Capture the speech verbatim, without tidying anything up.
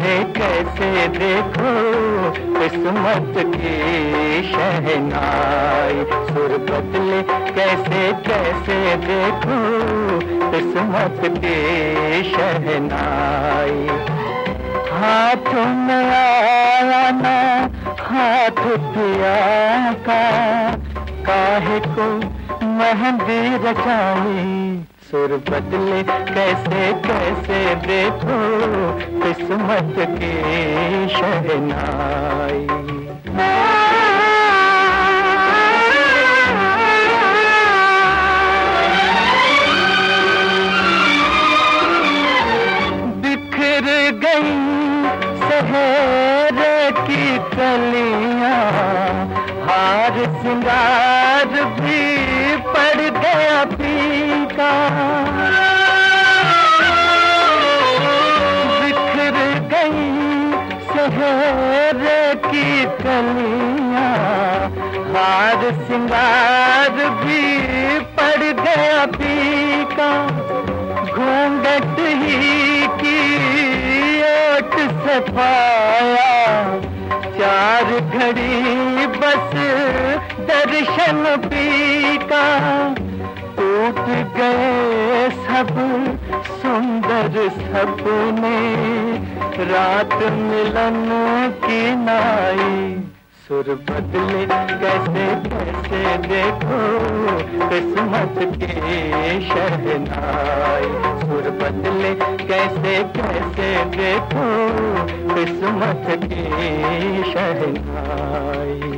कैसे कैसे देखो किस्मत की शहनाई, सुर बदले कैसे कैसे देखो किस्मत की शहनाई। हाथ में आया ना हाथ पिया का, काहे को मेहंदी रचाई, सुर बदले कैसे कैसे देखो किस्मत की शहनाई। बिखर गई शहर की कलियां, हार सिंगार भी पड़ गया फीका। बिखर गई शहर की कलियां, हार सिंगार भी पड़ गया फीका। घूंघट ही की ओट से पाया, चार घड़ी बस दर्शन पीका। टूट गए सब सुंदर सपने, रात मिलन की नाई, सुर बदले कैसे कैसे देखो किस्मत की शहनाई, सुर बदले कैसे कैसे देखो किस्मत की शहनाई।